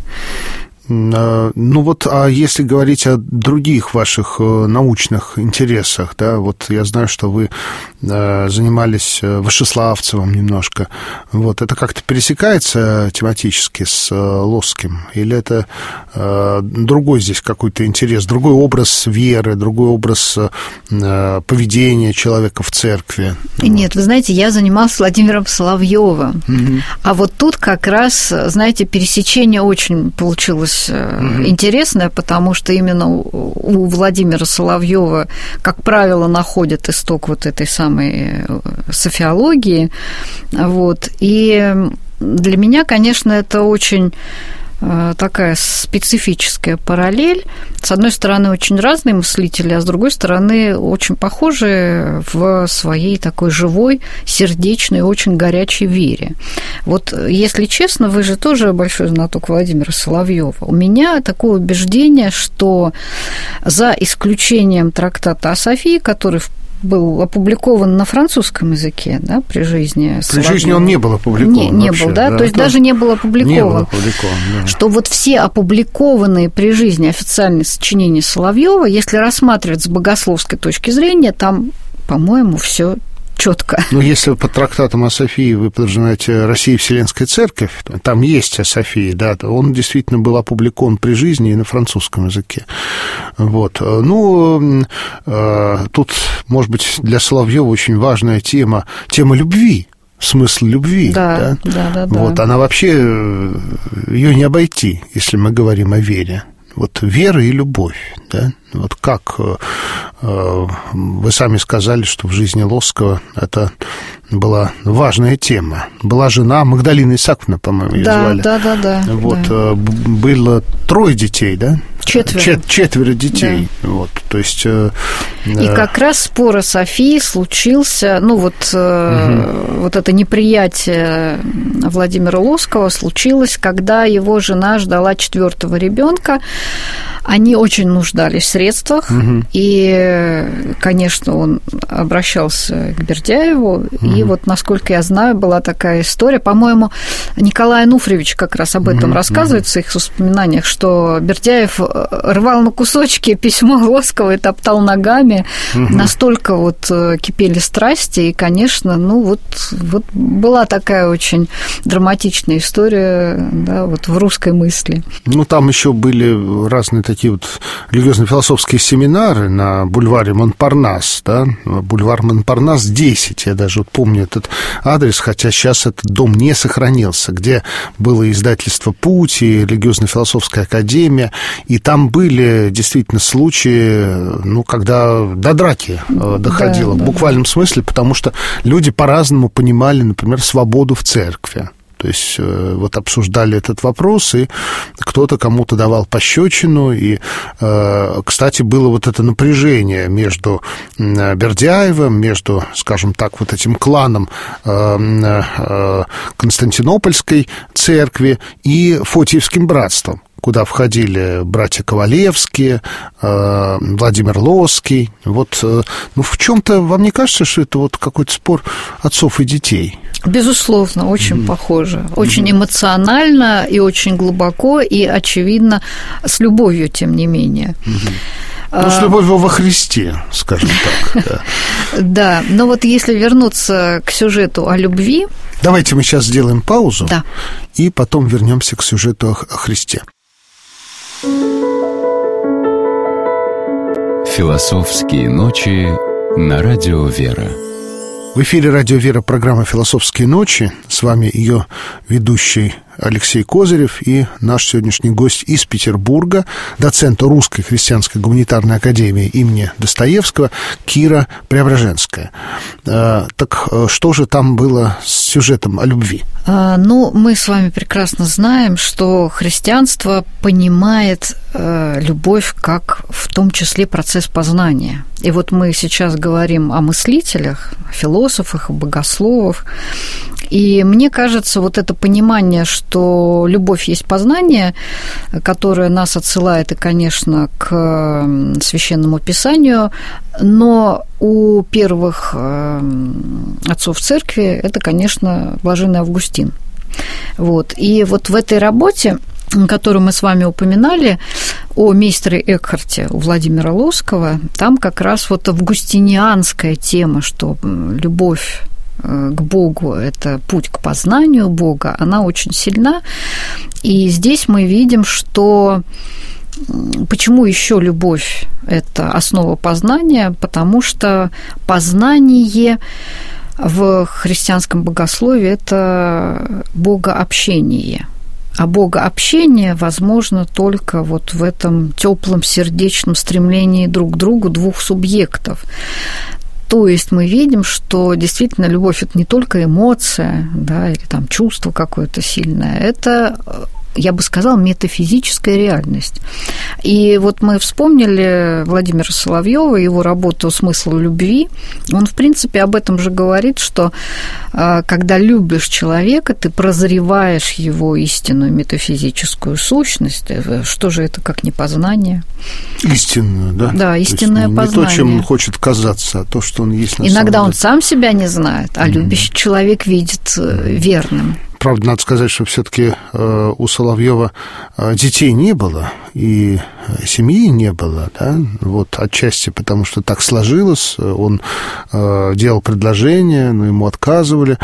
Ну вот, а если говорить о других ваших научных интересах, да, вот я знаю, что вы занимались Вышеславцевым немножко, вот, это как-то пересекается тематически с Лосским, или это другой здесь какой-то интерес, другой образ веры, другой образ поведения человека в церкви? Нет, вот. Вы знаете, я занималась с Владимиром Соловьёвым, угу. а вот тут как раз, знаете, пересечение очень получилось Mm-hmm. интересное, потому что именно у Владимира Соловьёва, как правило, находят исток вот этой самой софиологии. Вот. И для меня, конечно, это очень такая специфическая параллель. С одной стороны, очень разные мыслители, а с другой стороны, очень похожие в своей такой живой, сердечной, очень горячей вере. Вот, если честно, вы же тоже большой знаток Владимира Соловьева. У меня такое убеждение, что за исключением трактата о Софии, который в был опубликован на французском языке, да, при жизни При Соловьева. жизни он не был опубликован. Не, не вообще, был, да, да, то есть даже не был опубликован. Не был опубликован, да. Что вот все опубликованные при жизни официальные сочинения Соловьева, если рассматривать с богословской точки зрения, там, по-моему, все четко. Ну, если по трактатам о Софии вы подразумеваете Россия Вселенская Церковь, там есть о Софии, да, он действительно был опубликован при жизни и на французском языке. Вот. Ну, тут, может быть, для Соловьева очень важная тема, тема любви. Смысл любви, да, да? Да, да, да. Вот, она вообще, ее не обойти, если мы говорим о вере. Вот вера и любовь, да, вот как э, вы сами сказали, что в жизни Лосского это была важная тема. Была жена Магдалина Исааковна, по-моему, ее да, звали. Да, да, да. Вот, да. Было трое детей, да? Четверо. Чет, четверо детей. Да. Вот, то есть... Э, и как раз спор о Софии случился, ну, вот, угу. вот это неприятие Владимира Лосского случилось, когда его жена ждала четвертого ребенка. Они очень нуждались в средствах, угу. и, конечно, он обращался к Бердяеву, угу. и вот, насколько я знаю, была такая история, по-моему, Николай Ануфриевич как раз об этом угу. рассказывает в своих воспоминаниях, что Бердяев рвал на кусочки письмо Лосского и топтал ногами, угу. настолько вот кипели страсти, и, конечно, ну, вот, вот была такая очень драматичная история, да, вот в русской мысли. Ну, там еще были разные такие такие вот религиозно-философские семинары на бульваре Монпарнас, да, бульвар Монпарнас десять, я даже вот помню этот адрес, хотя сейчас этот дом не сохранился, где было издательство «Путь» и религиозно-философская академия, и там были действительно случаи, ну, когда до драки доходило, да, в буквальном да. смысле, потому что люди по-разному понимали, например, свободу в церкви. То есть вот обсуждали этот вопрос, и кто-то кому-то давал пощечину, и, кстати, было вот это напряжение между Бердяевым, между, скажем так, вот этим кланом Константинопольской церкви и Фотиевским братством, куда входили братья Ковалевские, Владимир Лосский. Вот, ну, в чем-то вам не кажется, что это вот какой-то спор отцов и детей? Безусловно, очень mm-hmm. похоже. Очень mm-hmm. эмоционально и очень глубоко, и, очевидно, с любовью, тем не менее. Mm-hmm. Ну, с любовью во Христе, скажем так. Да. Да, но вот если вернуться к сюжету о любви... Давайте мы сейчас сделаем паузу, да. и потом вернемся к сюжету о Христе. Философские ночи на радио «Вера». В эфире радио «Вера» программа «Философские ночи». С вами ее ведущий Алексей Козырев и наш сегодняшний гость из Петербурга, доцент Русской христианской гуманитарной академии имени Достоевского Кира Преображенская. Так что же там было с сюжетом о любви? Ну, мы с вами прекрасно знаем, что христианство понимает любовь как в том числе процесс познания. И вот мы сейчас говорим о мыслителях, о философах, о богословах. И мне кажется, вот это понимание, что любовь есть познание, которое нас отсылает, и, конечно, к Священному Писанию, но у первых отцов церкви это, конечно, блаженный Августин. Вот. И вот в этой работе, которую мы с вами упоминали, о мейстере Экхарте у Владимира Лосского, там как раз вот августинианская тема, что любовь к Богу – это путь к познанию Бога, она очень сильна. И здесь мы видим, что почему еще любовь – это основа познания, потому что познание в христианском богословии – это богообщение. А богообщение возможно только вот в этом теплом сердечном стремлении друг к другу двух субъектов. То есть мы видим, что действительно любовь – это не только эмоция, да, или там чувство какое-то сильное, это я бы сказала, метафизическая реальность. И вот мы вспомнили Владимира Соловьева, его работу «Смысл любви». Он, в принципе, об этом же говорит, что когда любишь человека, ты прозреваешь его истинную метафизическую сущность. Что же это, как не познание? Истинную, да? Да, истинное не, познание. Не то, чем он хочет казаться, а то, что он есть на Иногда самом он деле. сам себя не знает, а mm-hmm. любящий человек видит верным. Правда, надо сказать, что все-таки у Соловьева детей не было, и семьи не было, да, вот отчасти потому, что так сложилось, он делал предложение, но ему отказывали,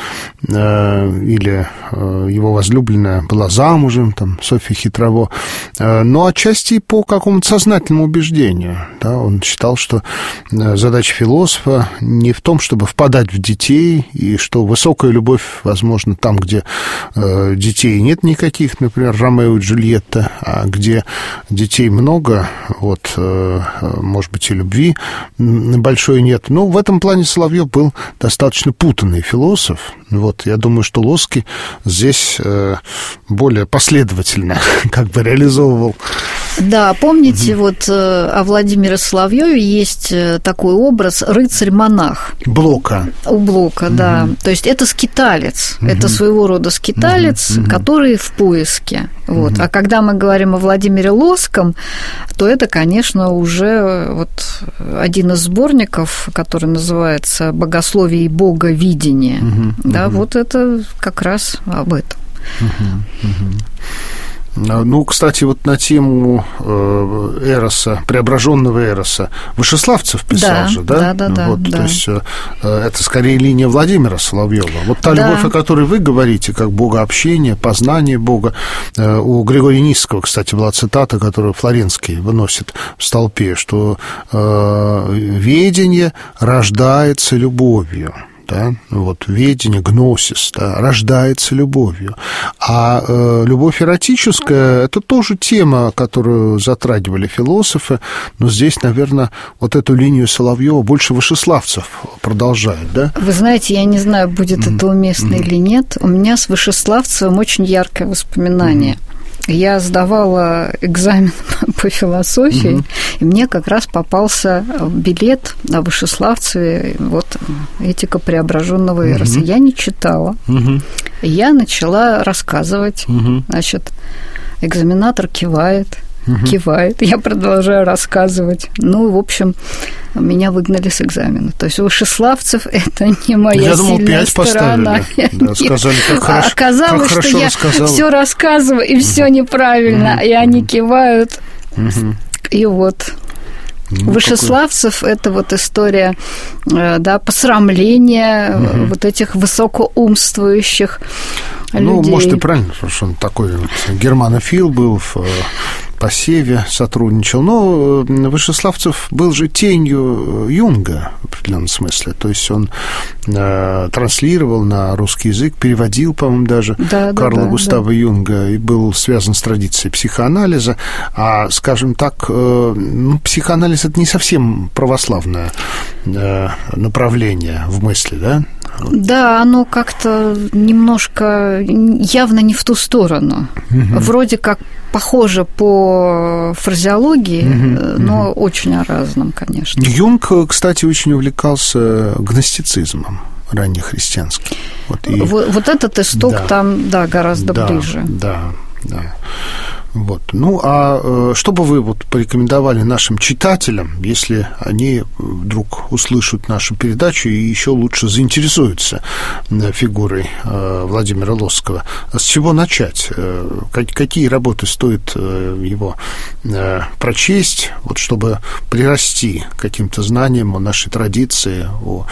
или его возлюбленная была замужем, там, Софья Хитрово, но отчасти по какому-то сознательному убеждению, да, он считал, что задача философа не в том, чтобы впадать в детей, и что высокая любовь возможна там, где детей нет никаких, например, Ромео и Джульетта, а где детей много, вот, может быть, и любви большой нет. Но в этом плане Соловьев был достаточно путанный философ. Вот, я думаю, что Лоский здесь более последовательно как бы реализовывал. Да, помните, угу. вот о Владимире Соловьеве есть такой образ рыцарь-монах. Блока. У Блока, угу. да. То есть это скиталец, угу. это своего рода скиталец, угу. который в поиске. Вот. Угу. А когда мы говорим о Владимире Лосском, то это, конечно, уже вот один из сборников, который называется «Богословие и боговидение». Угу. Да, угу. вот это как раз об этом. Угу. Угу. Ну, кстати, вот на тему Эроса, преображенного Эроса, Вышеславцев писал да, же, да? Да, да, вот, да. То есть это скорее линия Владимира Соловьева. Вот та да. любовь, о которой вы говорите, как богообщение, познание Бога. У Григория Нисского, кстати, была цитата, которую Флоренский выносит в столпе, что «ведение рождается любовью». Да, вот ведение, гносис, да, рождается любовью. А э, любовь эротическая – это тоже тема, которую затрагивали философы, но здесь, наверное, вот эту линию Соловьева больше Вышеславцев продолжает, да? Вы знаете, я не знаю, будет mm-hmm. это уместно mm-hmm. или нет, у меня с Вышеславцевым очень яркое воспоминание. Mm-hmm. Я сдавала экзамен по философии, угу. и мне как раз попался билет на Вышеславцеве, вот «Этика преображенного Эроса». Угу. Я не читала. Угу. Я начала рассказывать. Угу. Значит, экзаменатор кивает, угу. кивает. Я продолжаю рассказывать. Ну, в общем, меня выгнали с экзамена. То есть Вышеславцев – это не моя я думал, сильная пять сторона. Да, сказали, как хорошо, оказалось, как что я все рассказываю, и все неправильно, угу. и они кивают. Угу. И вот. Ну, Вышеславцев – это вот история, да, посрамления угу. вот этих высокоумствующих людей. Ну, может, и правильно, потому что он такой вот германофил был, в посеве сотрудничал. Но Вышеславцев был же тенью Юнга в определенном смысле. То есть он э, транслировал на русский язык, переводил, по-моему, даже да, Карла да, Густава да. Юнга и был связан с традицией психоанализа. А, скажем так, э, ну, психоанализ – это не совсем православное э, направление в мысли, да? Да, оно как-то немножко явно не в ту сторону. Угу. Вроде как похоже по фразеологии, угу, но угу. очень о разном, конечно. Юнг, кстати, очень увлекался гностицизмом раннехристианским. Вот, и... вот, вот этот исток да. там, да, гораздо да, ближе. Да, да. Вот. Ну, а что бы вы вот порекомендовали нашим читателям, если они вдруг услышат нашу передачу и еще лучше заинтересуются фигурой Владимира Лосского? С чего начать? Какие работы стоит его прочесть, вот, чтобы прирасти к каким-то знаниям о нашей традиции, о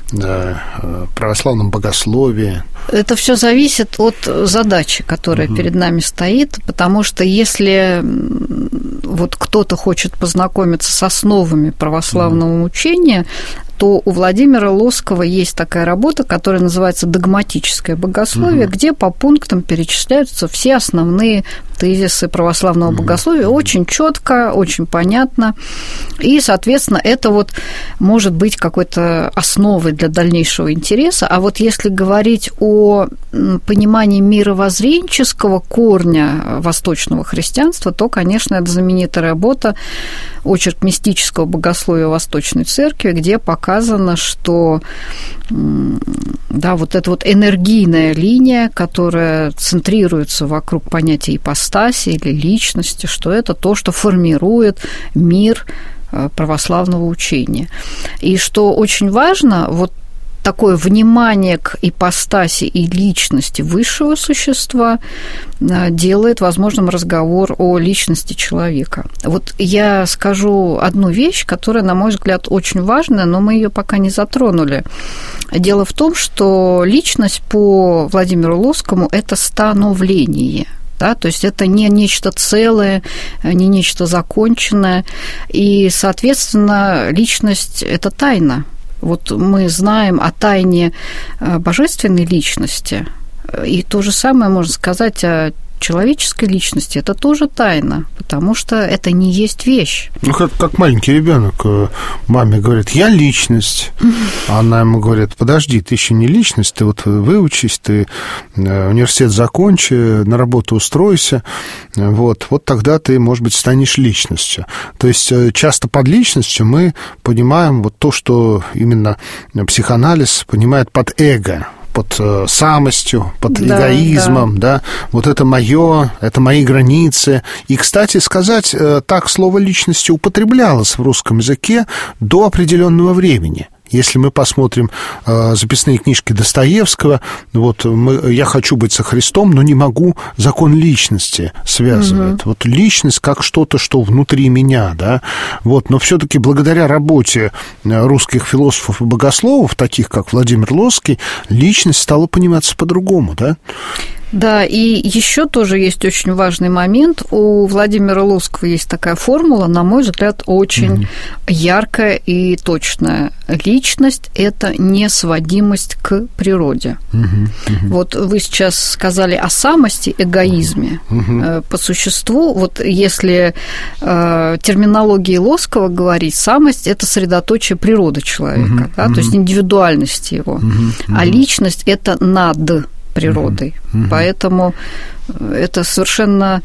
православном богословии? Это все зависит от задачи, которая угу. перед нами стоит, потому что если вот кто-то хочет познакомиться с основами православного угу. учения, то у Владимира Лосского есть такая работа, которая называется «Догматическое богословие», угу. где по пунктам перечисляются все основные тезисы православного угу. богословия. Очень четко, очень понятно. И, соответственно, это вот может быть какой-то основой для дальнейшего интереса. А вот если говорить о понимании мировоззренческого корня восточного христианства, то, конечно, это знаменитая работа «Очерк мистического богословия Восточной Церкви», где показано, что да, вот эта вот энергийная линия, которая центрируется вокруг понятия ипостаси или личности, что это то, что формирует мир православного учения. И что очень важно, вот такое внимание к ипостаси и личности высшего существа делает возможным разговор о личности человека. Вот я скажу одну вещь, которая, на мой взгляд, очень важная, но мы ее пока не затронули. Дело в том, что личность по Владимиру Лосскому – это становление. Да, то есть это не нечто целое, не нечто законченное. И, соответственно, личность – это тайна. Вот мы знаем о тайне божественной личности, и то же самое можно сказать о человеческой личности. Это тоже тайна, потому что это не есть вещь. Ну, как, как маленький ребенок маме говорит: я личность. А она ему говорит: подожди, ты еще не личность, ты вот выучись, ты университет закончи, на работу устройся, вот, вот тогда ты, может быть, станешь личностью. То есть часто под личностью мы понимаем вот то, что именно психоанализ понимает под эго, под самостью, под да, эгоизмом, да. да, вот это мое, это мои границы. И, кстати сказать, так слово личности употреблялось в русском языке до определенного времени. Если мы посмотрим э, записные книжки Достоевского, вот мы, я хочу быть со Христом, но не могу, закон личности связывает. Угу. Вот личность как что-то, что внутри меня, да. Вот, но все-таки благодаря работе русских философов и богословов, таких как Владимир Лосский, личность стала пониматься по-другому, да. Да, и еще тоже есть очень важный момент. У Владимира Лосского есть такая формула, на мой взгляд, очень mm-hmm. яркая и точная. Личность – это несводимость к природе. Mm-hmm. Mm-hmm. Вот вы сейчас сказали о самости, эгоизме. Mm-hmm. По существу, вот если э, терминологией Лосского говорить, самость – это средоточие природы человека, mm-hmm. да, mm-hmm. то есть индивидуальности его. Mm-hmm. А личность – это над природой. Mm-hmm. Поэтому это совершенно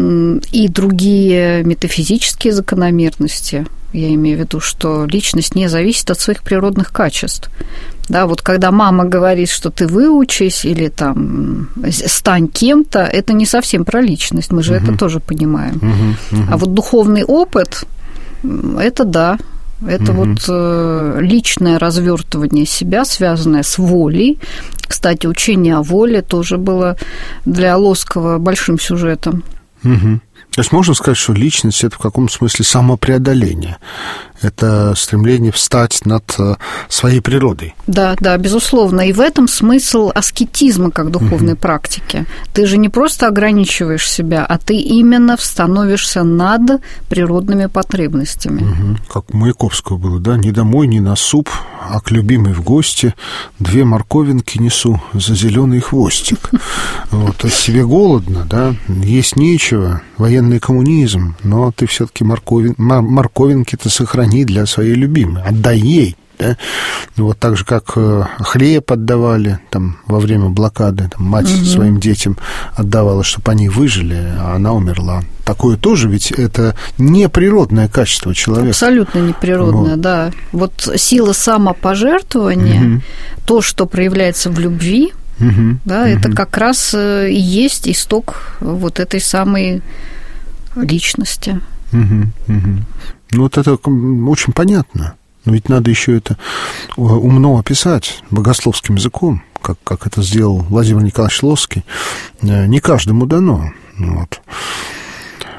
и другие метафизические закономерности. Я имею в виду, что личность не зависит от своих природных качеств. Да, вот когда мама говорит, что ты выучись или там стань кем-то, это не совсем про личность, мы же mm-hmm. это тоже понимаем. Mm-hmm. Mm-hmm. А вот духовный опыт – это да. Это угу. вот э, личное развертывание себя, связанное с волей. Кстати, учение о воле тоже было для Лосского большим сюжетом. Угу. То есть можно сказать, что личность – это в каком-то смысле самопреодоление. Это стремление встать над своей природой. Да, да, безусловно. И в этом смысл аскетизма как духовной угу. практики. Ты же не просто ограничиваешь себя, а ты именно становишься над природными потребностями. Угу. Как у Маяковского было, да? Не домой, не на суп, а к любимой в гости две морковинки несу за зеленый хвостик. Вот, то есть себе голодно, да, есть нечего, военный коммунизм, но ты все-таки морковин, морковинки-то сохрани для своей любимой, отдай ей. Да? Вот так же, как хлеб отдавали там, во время блокады, там, мать угу. своим детям отдавала, чтобы они выжили, а она умерла. Такое тоже ведь это неприродное качество человека. Абсолютно неприродное, вот. Да. Вот сила самопожертвования, угу. то, что проявляется в любви, угу. да, угу. это как раз и есть исток вот этой самой личности. Угу. Угу. Ну, вот это очень понятно. Но ведь надо еще это умно описать богословским языком, как, как это сделал Владимир Николаевич Лосский. Не каждому дано. Вот.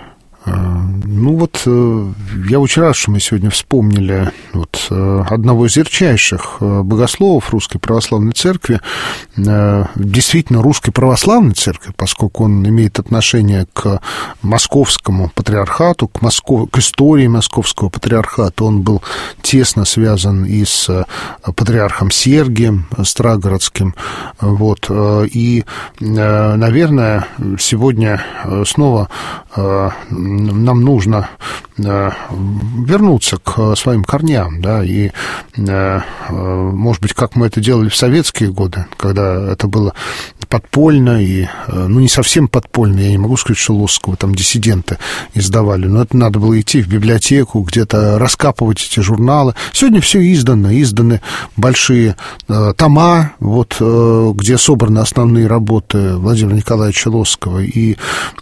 Ну вот, я очень рад, что мы сегодня вспомнили вот одного из ярчайших богословов Русской Православной Церкви, действительно Русской Православной Церкви, поскольку он имеет отношение к Московскому патриархату, к, Москов... к истории Московского патриархата. Он был тесно связан и с патриархом Сергием Страгородским. Вот. И, наверное, сегодня снова нам нужно вернуться к своим корням, да, и, может быть, как мы это делали в советские годы, когда это было подпольно и, ну, не совсем подпольно, я не могу сказать, что Лосского там диссиденты издавали, но это надо было идти в библиотеку, где-то раскапывать эти журналы. Сегодня все издано, изданы большие э, тома, вот, э, где собраны основные работы Владимира Николаевича Лосского, и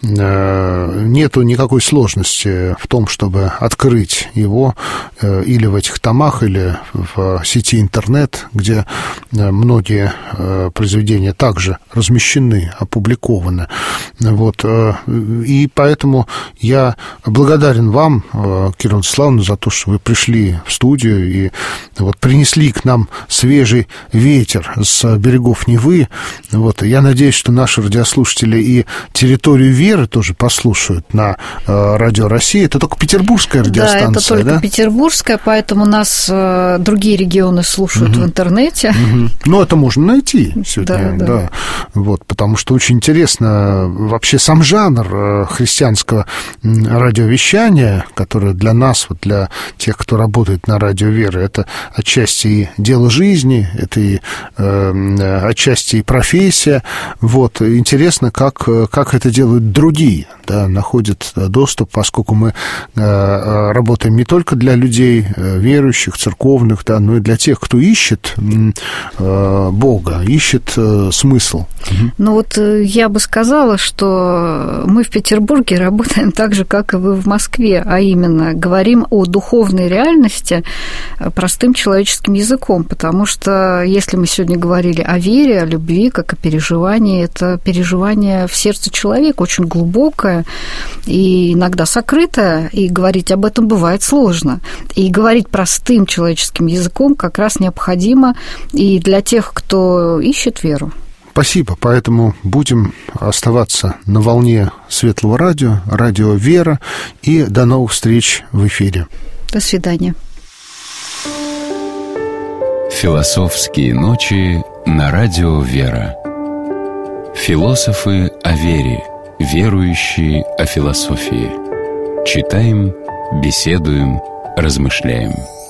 э, нету никакой сложности в том, чтобы открыть его э, или в этих томах, или в сети интернет, где э, многие э, произведения также размещены, опубликованы. Вот. И поэтому я благодарен вам, Кира Владиславовна, за то, что вы пришли в студию и вот принесли к нам свежий ветер с берегов Невы. Вот. Я надеюсь, что наши радиослушатели и «Территорию веры» тоже послушают на Радио России. Это только петербургская радиостанция, да? Это только да? петербургская, поэтому нас другие регионы слушают угу. в интернете. Угу. Ну, это можно найти сегодня, да. да. да. Вот, потому что очень интересно вообще сам жанр христианского радиовещания, которое для нас, вот для тех, кто работает на Радио Веры, это отчасти и дело жизни, это и э, отчасти и профессия. Вот, интересно, как, как это делают другие, да, находят доступ, поскольку мы э, работаем не только для людей верующих, церковных, да, но и для тех, кто ищет э, Бога, ищет э, смысл. Ну вот я бы сказала, что мы в Петербурге работаем так же, как и вы в Москве, а именно говорим о духовной реальности простым человеческим языком, потому что если мы сегодня говорили о вере, о любви, как о переживании, это переживание в сердце человека очень глубокое и иногда сокрытое, и говорить об этом бывает сложно. И говорить простым человеческим языком как раз необходимо и для тех, кто ищет веру. Спасибо, поэтому будем оставаться на волне Светлого радио, Радио Вера, и до новых встреч в эфире. До свидания. Философские ночи на Радио Вера. Философы о вере, верующие о философии. Читаем, беседуем, размышляем.